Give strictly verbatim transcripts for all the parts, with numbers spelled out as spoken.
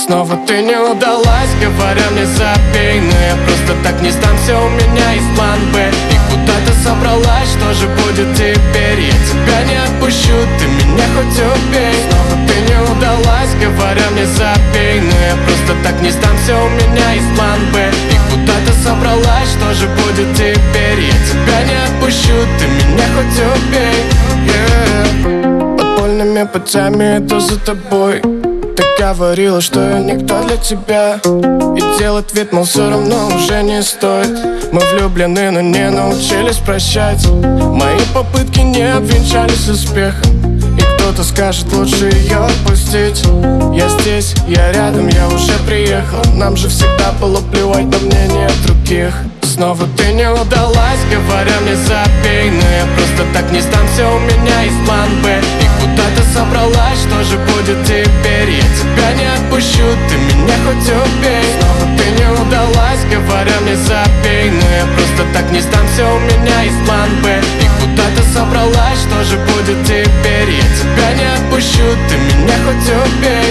Снова ты не удалась, говоря мне забей. Но я просто так не сдамся, у меня есть план Б. И куда ты собралась, что же будет теперь? Я тебя не отпущу, ты меня хоть убей. Снова ты не удалась, говоря мне забей. Но я просто так не сдамся, у меня есть план Б. И куда ты собралась, что же будет теперь? Я тебя не отпущу, ты меня хоть убей. yeah. Подпольными путями иду за тобой. Ты говорила, что я никто для тебя, и делать вид, мол, все равно уже не стоит. Мы влюблены, но не научились прощать. Мои попытки не обвенчались успехом, и кто-то скажет, лучше ее отпустить. Я здесь, я рядом, я уже приехал. Нам же всегда было плевать на мнение других. Снова ты не удалась, говоря мне забей. Но я просто так не сдамся, у меня есть план Б. И куда ты собралась, что же будет теперь? Я тебя не отпущу, ты меня хоть убей. Снова ты не удалась, говоря мне забей. Но я просто так не сдамся, у меня есть план Б. И куда ты собралась, что же будет теперь? Я тебя не отпущу, ты меня хоть убей.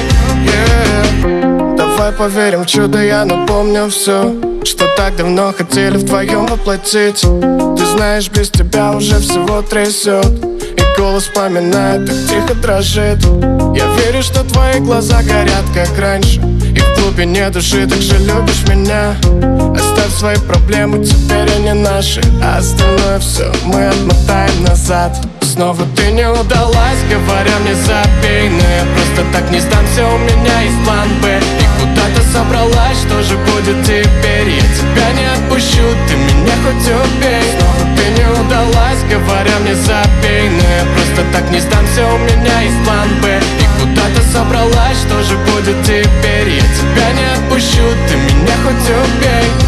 yeah. Давай поверим в чудо, я напомню все, что так давно хотели в твоем воплотить. Ты знаешь, без тебя уже всего трясет, и голос вспоминает, так тихо дрожит. Я верю, что твои глаза горят, как раньше, и в глубине души так же любишь меня. Оставь свои проблемы, теперь они наши, а остальное все мы отмотаем назад. Снова ты не удалась, говоря мне забей. Но я просто так не сдамся, у меня есть план Б. И куда ты собралась, что же будет теперь? Я тебя не отпущу, ты меня хоть убей. Снова ты не удалась, говоря мне забей. Но я просто так не сдамся, у меня есть план Б. И куда ты собралась, что же будет теперь? Я тебя не отпущу, ты меня хоть убей.